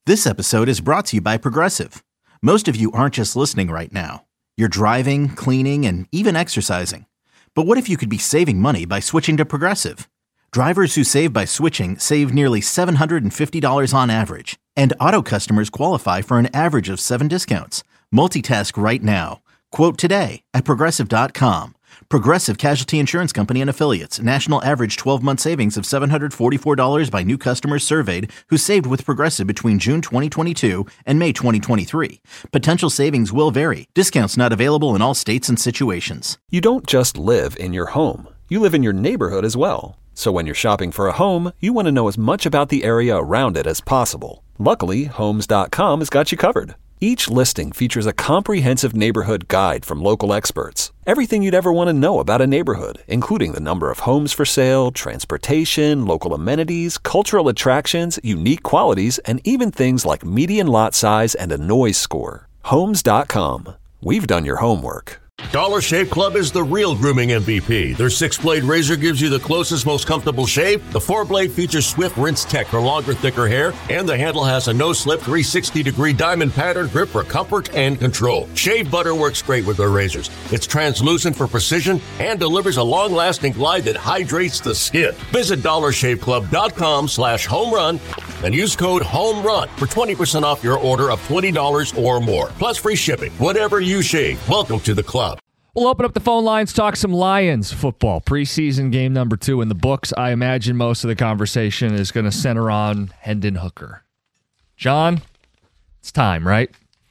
This episode is brought to you by Progressive. Most of you aren't just listening right now. You're driving, cleaning, and even exercising. But what if you could be saving money by switching to Progressive? Drivers who save by switching save nearly $750 on average. And auto customers qualify for an average of 7 discounts. Multitask right now. Quote today at Progressive.com. Progressive Casualty Insurance Company and Affiliates. National average 12-month savings of $744 by new customers surveyed who saved with Progressive between June 2022 and May 2023. Potential savings will vary. Discounts not available in all states and situations. You don't just live in your home. You live in your neighborhood as well. So when you're shopping for a home, you want to know as much about the area around it as possible. Luckily, Homes.com has got you covered. Each listing features a comprehensive neighborhood guide from local experts. Everything you'd ever want to know about a neighborhood, including the number of homes for sale, transportation, local amenities, cultural attractions, unique qualities, and even things like median lot size and a noise score. Homes.com. We've done your homework. Dollar Shave Club is the real grooming MVP. Their 6-blade razor gives you the closest, most comfortable shave. The 4-blade features Swift Rinse Tech for longer, thicker hair. And the handle has a no-slip 360-degree diamond pattern grip for comfort and control. Shave butter works great with their razors. It's translucent for precision and delivers a long-lasting glide that hydrates the skin. Visit DollarShaveClub.com/homerun and use code HOMERUN for 20% off your order of $20 or more. Plus free shipping. Whatever you shave, welcome to the club. We'll open up the phone lines, talk some Lions football. Preseason game number 2 in the books. I imagine most of the conversation is going to center on Hendon Hooker. John, it's time, right?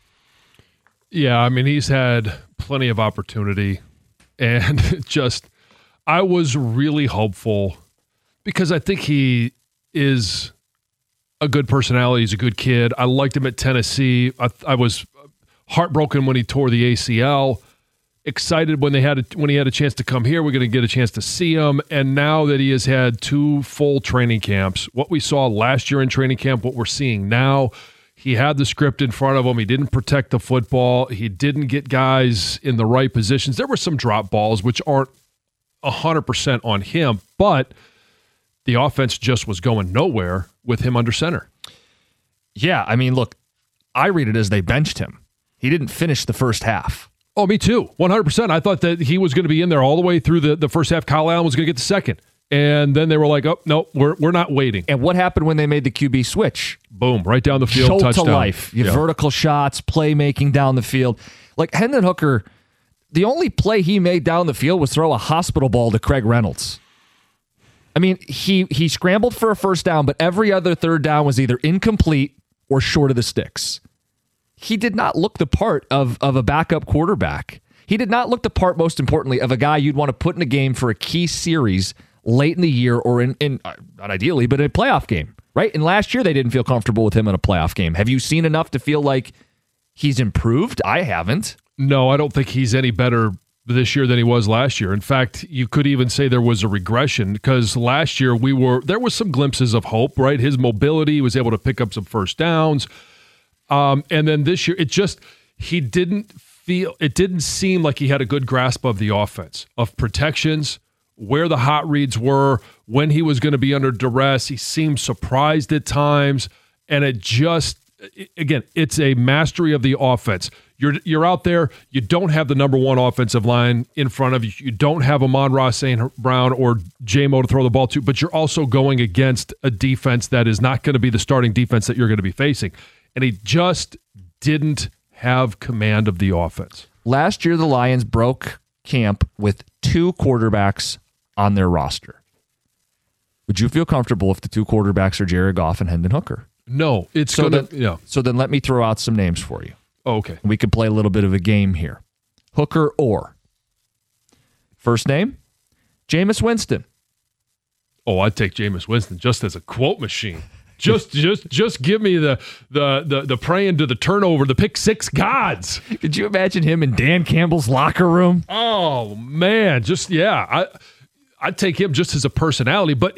Yeah, I mean, he's had plenty of opportunity. And I was really hopeful because I think he is a good personality. He's a good kid. I liked him at Tennessee. I was heartbroken when he tore the ACL. Excited when he had a chance to come here. We're going to get a chance to see him. And now that he has had 2 full training camps, what we saw last year in training camp, what we're seeing now, he had the script in front of him. He didn't protect the football. He didn't get guys in the right positions. There were some drop balls, which aren't 100% on him, but the offense just was going nowhere with him under center. Yeah, I mean, look, I read it as they benched him. He didn't finish the first half. Oh, me too. 100%. I thought that he was going to be in there all the way through the first half. Kyle Allen was going to get the second. And then they were like, oh, no, we're not waiting. And what happened when they made the QB switch? Boom, right down the field, Jolt touchdown. to life. Vertical shots, playmaking down the field. Like Hendon Hooker, the only play he made down the field was throw a hospital ball to Craig Reynolds. I mean, he scrambled for a first down, but every other third down was either incomplete or short of the sticks. He did not look the part of a backup quarterback. He did not look the part, most importantly, of a guy you'd want to put in a game for a key series late in the year or in not ideally, but in a playoff game, right? And last year they didn't feel comfortable with him in a playoff game. Have you seen enough to feel like he's improved? I haven't. No, I don't think he's any better this year than he was last year. In fact, you could even say there was a regression because last year there was some glimpses of hope, right? His mobility, was able to pick up some first downs. And then this year, it didn't seem like he had a good grasp of the offense, of protections, where the hot reads were, when he was going to be under duress. He seemed surprised at times. And it's a mastery of the offense. You're out there, you don't have the number 1 offensive line in front of you. You don't have Amon-Ra St. Brown or J-Mo to throw the ball to, but you're also going against a defense that is not going to be the starting defense that you're going to be facing. And he just didn't have command of the offense. Last year, the Lions broke camp with 2 quarterbacks on their roster. Would you feel comfortable if the 2 quarterbacks are Jared Goff and Hendon Hooker? No. So then let me throw out some names for you. Oh, okay. We could play a little bit of a game here. Hooker or. First name, Jameis Winston. Oh, I'd take Jameis Winston just as a quote machine. Just give me the praying to the turnover, the pick six gods. Could you imagine him in Dan Campbell's locker room? Oh man, I'd take him just as a personality. But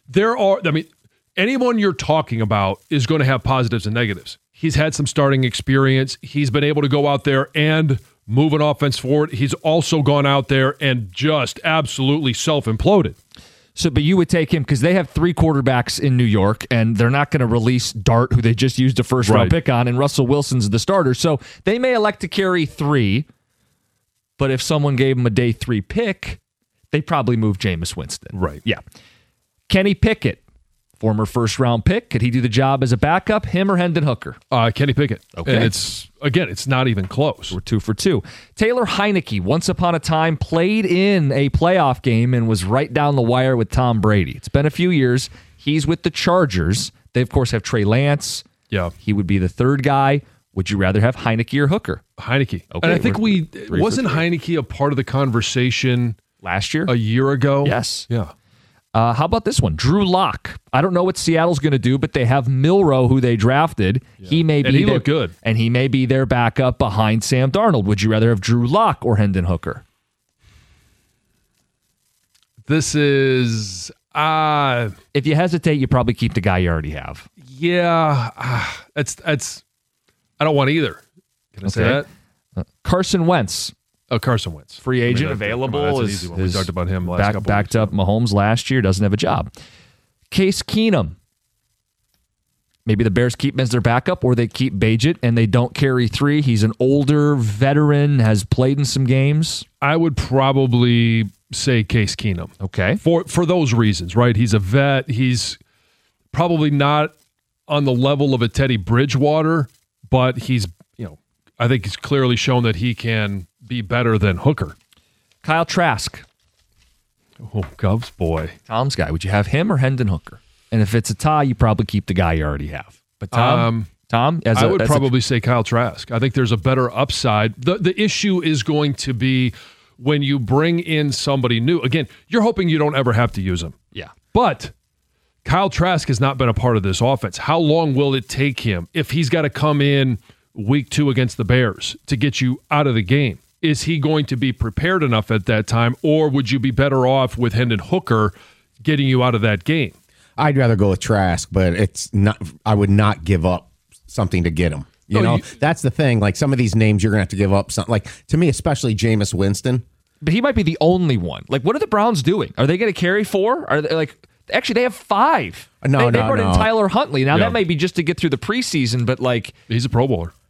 anyone you're talking about is going to have positives and negatives. He's had some starting experience. He's been able to go out there and move an offense forward. He's also gone out there and just absolutely self-imploded. So, but you would take him because they have 3 quarterbacks in New York, and they're not going to release Dart, who they just used a first-round pick on, and Russell Wilson's the starter. So they may elect to carry 3, but if someone gave him a day 3 pick, they probably move Jameis Winston. Right. Yeah. Kenny Pickett, former first-round pick. Could he do the job as a backup, him or Hendon Hooker? Kenny Pickett. Okay. And it's not even close. We're 2 for 2. Taylor Heineke, once upon a time, played in a playoff game and was right down the wire with Tom Brady. It's been a few years. He's with the Chargers. They, of course, have Trey Lance. Yeah. He would be the 3rd guy. Would you rather have Heineke or Hooker? Heineke. Okay, and I think wasn't 3 for 3. Heineke a part of the conversation Last year? a year ago? Yes. Yeah. How about this one? Drew Lock. I don't know what Seattle's going to do, but they have Milroe, who they drafted. Yeah. He may be and he looked good. And he may be their backup behind Sam Darnold. Would you rather have Drew Lock or Hendon Hooker? This is... if you hesitate, you probably keep the guy you already have. Yeah. It's. I don't want either. Can I say that? Carson Wentz. Oh, Carson Wentz. Free agent, available. That's an easy one. We talked about him last couple backed up Mahomes last year, doesn't have a job. Case Keenum. Maybe the Bears keep him as their backup, or they keep Bagent and they don't carry 3. He's an older veteran, has played in some games. I would probably say Case Keenum. Okay. For those reasons, right? He's a vet. He's probably not on the level of a Teddy Bridgewater, but he's, I think he's clearly shown that he can be better than Hooker. Kyle Trask. Oh, Cubs boy. Tom's guy. Would you have him or Hendon Hooker? And if it's a tie, you probably keep the guy you already have. But Tom, I would probably say Kyle Trask. I think there's a better upside. The issue is going to be when you bring in somebody new. Again, you're hoping you don't ever have to use him. Yeah. But Kyle Trask has not been a part of this offense. How long will it take him if he's got to come in week 2 against the Bears to get you out of the game? Is he going to be prepared enough at that time, or would you be better off with Hendon Hooker getting you out of that game? I'd rather go with Trask, but it's not. I would not give up something to get him. That's the thing. Like some of these names, you're going to have to give up something. Like to me, especially Jameis Winston. But he might be the only one. Like, what are the Browns doing? Are they going to carry 4? Are they like? Actually, they have 5. They brought in Tyler Huntley. Now that may be just to get through the preseason, but like he's a Pro Bowler.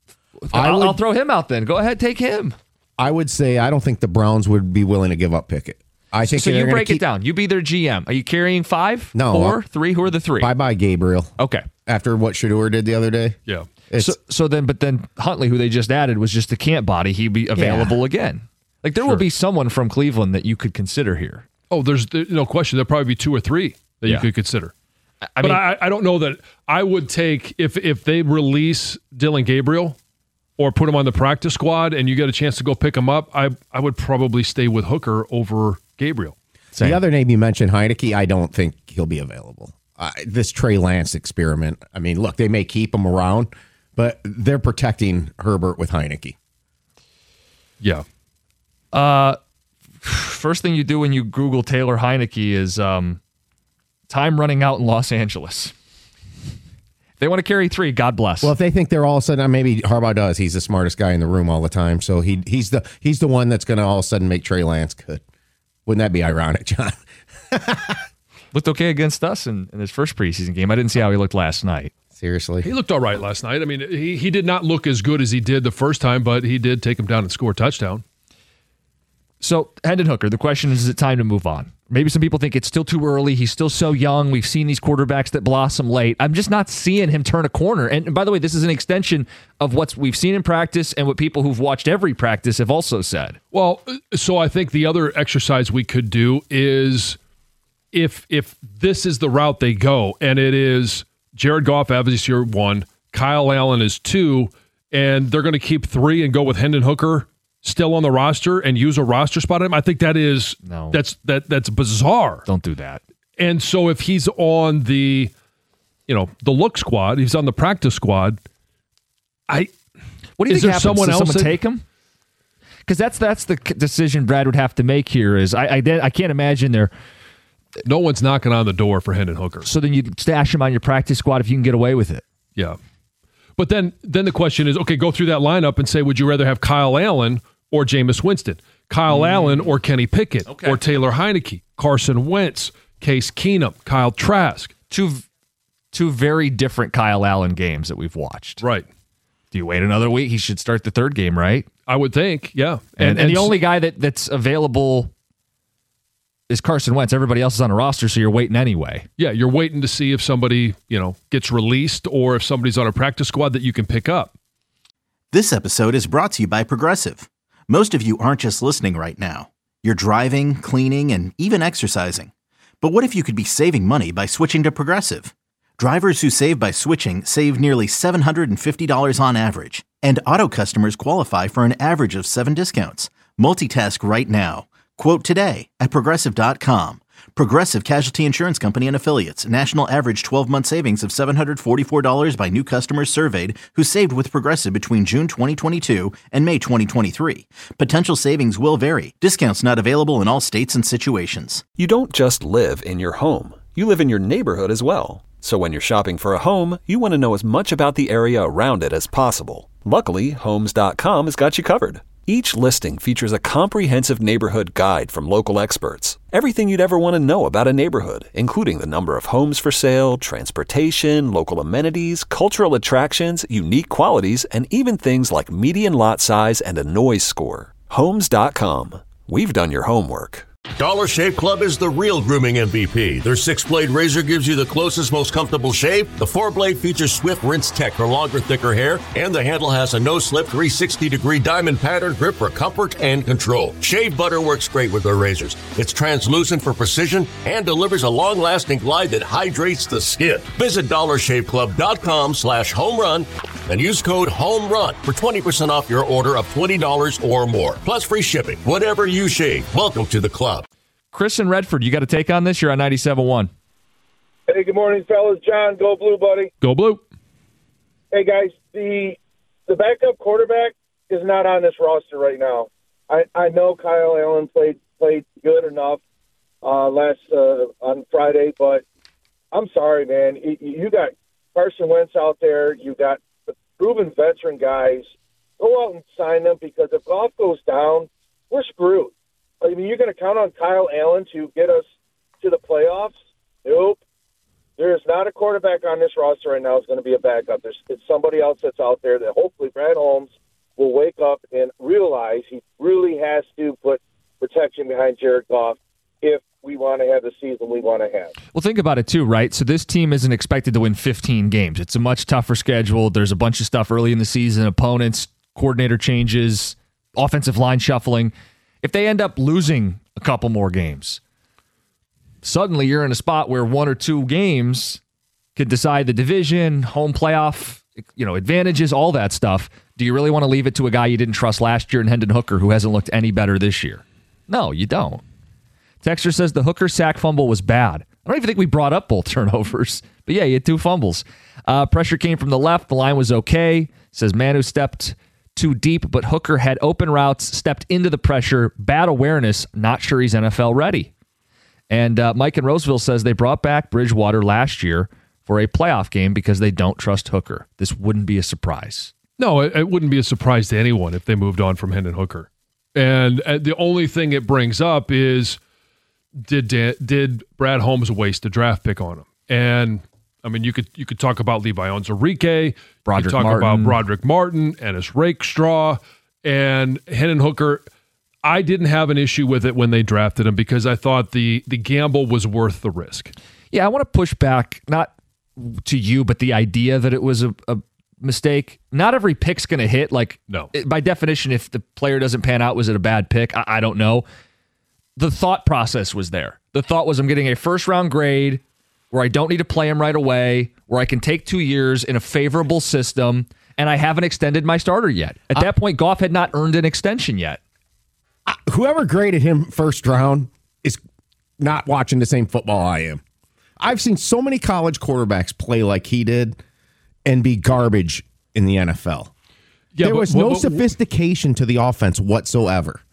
I'll throw him out then. Go ahead, take him. I would say I don't think the Browns would be willing to give up Pickett. I think so. You break it down. You be their GM. Are you carrying 5? No, 4, 3? Who are the 3? Bye, Gabriel. Okay. After what Shedeur did the other day. Yeah. But then Huntley, who they just added, was just a camp body. He'd be available again. Like there will be someone from Cleveland that you could consider here. Oh, there's no question. There'll probably be 2 or 3 that you could consider. I don't know that I would take if they release Dylan Gabriel or put him on the practice squad and you get a chance to go pick him up, I would probably stay with Hooker over Gabriel. Same. The other name you mentioned, Heineke, I don't think he'll be available. This Trey Lance experiment, I mean, look, they may keep him around, but they're protecting Herbert with Heineke. Yeah. First thing you do when you Google Taylor Heineke is time running out in Los Angeles. If they want to carry 3, God bless. Well, if they think they're all of a sudden, maybe Harbaugh does. He's the smartest guy in the room all the time, so he's the one that's going to all of a sudden make Trey Lance good. Wouldn't that be ironic, John? Looked okay against us in his first preseason game. I didn't see how he looked last night. Seriously? He looked all right last night. I mean, he did not look as good as he did the first time, but he did take him down and score a touchdown. So, Hendon Hooker, the question is it time to move on? Maybe some people think it's still too early. He's still so young. We've seen these quarterbacks that blossom late. I'm just not seeing him turn a corner. And by the way, this is an extension of what we've seen in practice and what people who've watched every practice have also said. Well, so I think the other exercise we could do is if this is the route they go, and it is Jared Goff, obviously, 1, Kyle Allen is 2, and they're going to keep 3 and go with Hendon Hooker still on the roster and use a roster spot on him, I think that is that's bizarre. Don't do that. And so if he's on the look squad, he's on the practice squad. What do you think happens? Someone take him? Because that's the decision Brad would have to make here. Is I can't imagine there. No one's knocking on the door for Hendon Hooker. So then you stash him on your practice squad if you can get away with it. Yeah. But then the question is, okay, go through that lineup and say, would you rather have Kyle Allen or Jameis Winston? Kyle Allen or Kenny Pickett or Taylor Heineke, Carson Wentz, Case Keenum, Kyle Trask. Two very different Kyle Allen games that we've watched. Right. Do you wait another week? He should start the third game, right? I would think, yeah. And the only guy that's available is Carson Wentz. Everybody else is on a roster, so you're waiting anyway. Yeah, you're waiting to see if somebody, gets released or if somebody's on a practice squad that you can pick up. This episode is brought to you by Progressive. Most of you aren't just listening right now. You're driving, cleaning, and even exercising. But what if you could be saving money by switching to Progressive? Drivers who save by switching save nearly $750 on average. And auto customers qualify for an average of 7 discounts. Multitask right now. Quote today at Progressive.com. Progressive Casualty Insurance Company and Affiliates. National average 12-month savings of $744 by new customers surveyed who saved with Progressive between June 2022 and May 2023. Potential savings will vary. Discounts not available in all states and situations. You don't just live in your home. You live in your neighborhood as well. So when you're shopping for a home, you want to know as much about the area around it as possible. Luckily, Homes.com has got you covered. Each listing features a comprehensive neighborhood guide from local experts. Everything you'd ever want to know about a neighborhood, including the number of homes for sale, transportation, local amenities, cultural attractions, unique qualities, and even things like median lot size and a noise score. Homes.com. We've done your homework. Dollar Shave Club is the real grooming MVP. Their 6-blade razor gives you the closest, most comfortable shave. The 4-blade features Swift Rinse Tech for longer, thicker hair, and the handle has a no-slip 360-degree diamond pattern grip for comfort and control. Shave butter works great with their razors. It's translucent for precision and delivers a long-lasting glide that hydrates the skin. Visit DollarShaveClub.com/homerun and use code HOMERUN for 20% off your order of $20 or more. Plus free shipping. Whatever you shave, welcome to the club. Chris in Redford, you got a take on this? You're on 97.1. Hey, good morning, fellas. John, go blue, buddy. Go blue. Hey, guys, the backup quarterback is not on this roster right now. I know Kyle Allen played good enough on Friday, but I'm sorry, man. You got Carson Wentz out there. You got the proven veteran guys. Go out and sign them, because if Goff goes down, we're screwed. I mean, you're going to count on Kyle Allen to get us to the playoffs? Nope. There is not a quarterback on this roster right now who's going to be a backup. It's somebody else that's out there that hopefully Brad Holmes will wake up and realize he really has to put protection behind Jared Goff if we want to have the season we want to have. Well, think about it too, right? So this team isn't expected to win 15 games. It's a much tougher schedule. There's a bunch of stuff early in the season, opponents, coordinator changes, offensive line shuffling. If they end up losing a couple more games, suddenly you're in a spot where 1 or 2 games could decide the division, home playoff, advantages, all that stuff. Do you really want to leave it to a guy you didn't trust last year in Hendon Hooker who hasn't looked any better this year? No, you don't. Texter says the Hooker sack fumble was bad. I don't even think we brought up both turnovers, but yeah, he had 2 fumbles. Pressure came from the left. The line was okay. Says Manu stepped too deep, but Hooker had open routes, stepped into the pressure, bad awareness, not sure he's NFL ready. And Mike in Roseville says they brought back Bridgewater last year for a playoff game because they don't trust Hooker. This wouldn't be a surprise. No, it wouldn't be a surprise to anyone if they moved on from Hendon Hooker. And the only thing it brings up is, did Brad Holmes waste a draft pick on him? And I mean, you could talk about Levi Onwuzurike, about Broderick Martin, Ennis Rakestraw, and Hendon Hooker. I didn't have an issue with it when they drafted him because I thought the gamble was worth the risk. Yeah, I want to push back, not to you, but the idea that it was a mistake. Not every pick's going to hit. No. By definition, if the player doesn't pan out, was it a bad pick? I don't know. The thought process was there. The thought was, I'm getting a first-round grade where I don't need to play him right away, where I can take 2 years in a favorable system, and I haven't extended my starter yet. At that point, Goff had not earned an extension yet. Whoever graded him first round is not watching the same football I am. I've seen so many college quarterbacks play like he did and be garbage in the NFL. Yeah, there was no sophistication to the offense whatsoever.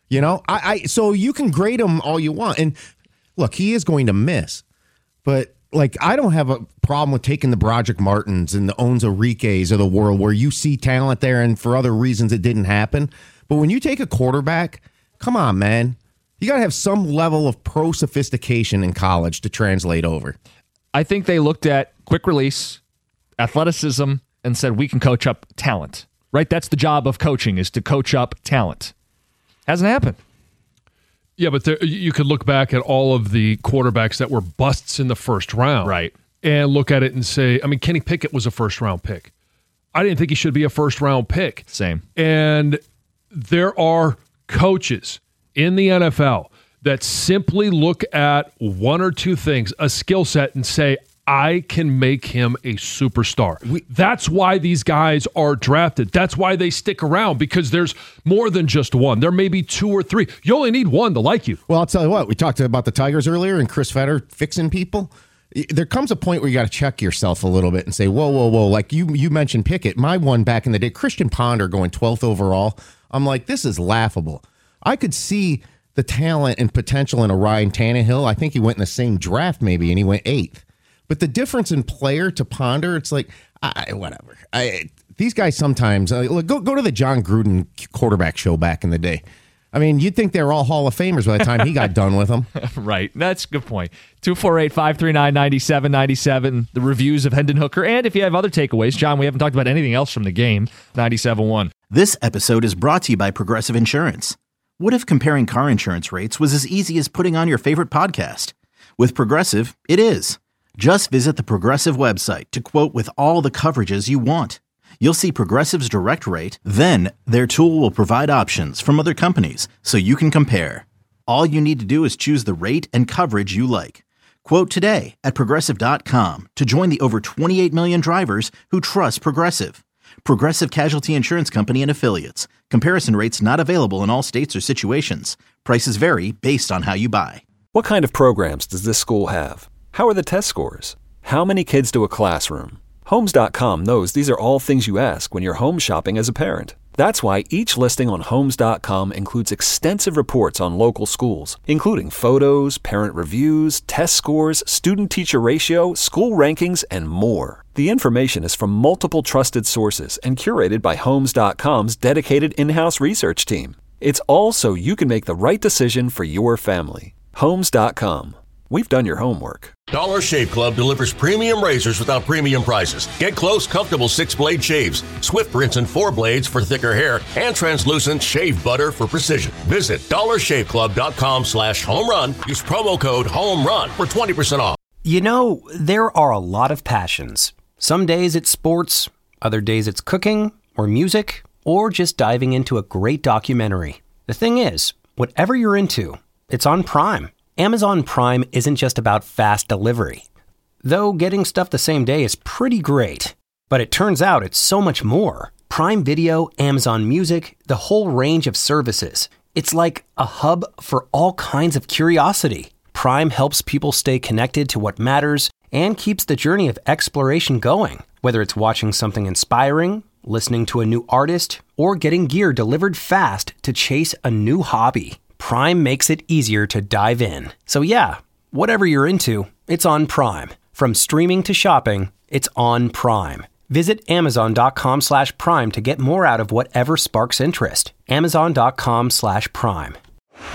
So you can grade him all you want. And look, he is going to miss. But, I don't have a problem with taking the Broderick Martins and the Onwuzurikes of the world where you see talent there and for other reasons it didn't happen. But when you take a quarterback, come on, man. You got to have some level of pro sophistication in college to translate over. I think they looked at quick release, athleticism, and said, we can coach up talent. Right? That's the job of coaching, is to coach up talent. Hasn't happened. Yeah, but you could look back at all of the quarterbacks that were busts in the first round. Right. And look at it and say, I mean, Kenny Pickett was a first-round pick. I didn't think he should be a first-round pick. Same. And there are coaches in the NFL that simply look at one or two things, a skill set, and say, I can make him a superstar. That's why these guys are drafted. That's why they stick around, because there's more than just one. There may be two or three. You only need one to like you. Well, I'll tell you what. We talked about the Tigers earlier and Chris Fetter fixing people. There comes a point where you got to check yourself a little bit and say, whoa. Like you mentioned Pickett. My one back in the day, Christian Ponder going 12th overall. I'm like, this is laughable. I could see the talent and potential in a Ryan Tannehill. I think he went in the same draft maybe, and he went 8th. But the difference in player to Ponder, it's like, whatever. These guys sometimes, go to the John Gruden quarterback show back in the day. I mean, you'd think they were all Hall of Famers by the time he got done with them. Right. That's a good point. 248-539-9797, the reviews of Hendon Hooker. And if you have other takeaways, John, we haven't talked about anything else from the game, 97.1. This episode is brought to you by Progressive Insurance. What if comparing car insurance rates was as easy as putting on your favorite podcast? With Progressive, it is. Just visit the Progressive website to quote with all the coverages you want. You'll see Progressive's direct rate, then their tool will provide options from other companies so you can compare. All you need to do is choose the rate and coverage you like. Quote today at Progressive.com to join the over 28 million drivers who trust Progressive. Progressive Casualty Insurance Company and Affiliates. Comparison rates not available in all states or situations. Prices vary based on how you buy. What kind of programs does this school have? How are the test scores? How many kids to a classroom? Homes.com knows these are all things you ask when you're home shopping as a parent. That's why each listing on Homes.com includes extensive reports on local schools, including photos, parent reviews, test scores, student-teacher ratio, school rankings, and more. The information is from multiple trusted sources and curated by Homes.com's dedicated in-house research team. It's all so you can make the right decision for your family. Homes.com. We've done your homework. Dollar Shave Club delivers premium razors without premium prices. Get close, comfortable 6-blade shaves, swift rinse and 4 blades for thicker hair, and translucent shave butter for precision. Visit dollarshaveclub.com/homerun. Use promo code HOMERUN for 20% off. You know, there are a lot of passions. Some days it's sports, other days it's cooking, or music, or just diving into a great documentary. The thing is, whatever you're into, it's on Prime. Amazon Prime isn't just about fast delivery. Though getting stuff the same day is pretty great. But it turns out it's so much more. Prime Video, Amazon Music, the whole range of services. It's like a hub for all kinds of curiosity. Prime helps people stay connected to what matters and keeps the journey of exploration going. Whether it's watching something inspiring, listening to a new artist, or getting gear delivered fast to chase a new hobby. Prime makes it easier to dive in. So yeah, whatever you're into, it's on Prime. From streaming to shopping, it's on Prime. Visit Amazon.com/Prime to get more out of whatever sparks interest. Amazon.com/Prime.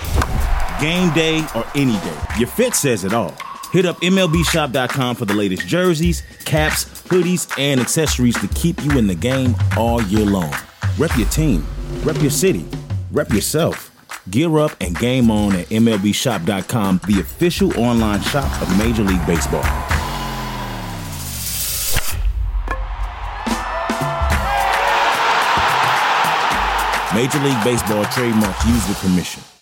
Game day or any day, your fit says it all. Hit up MLBshop.com for the latest jerseys, caps, hoodies, and accessories to keep you in the game all year long. Rep your team, rep your city, rep yourself. Gear up and game on at MLBshop.com, the official online shop of Major League Baseball. Major League Baseball trademarks used with permission.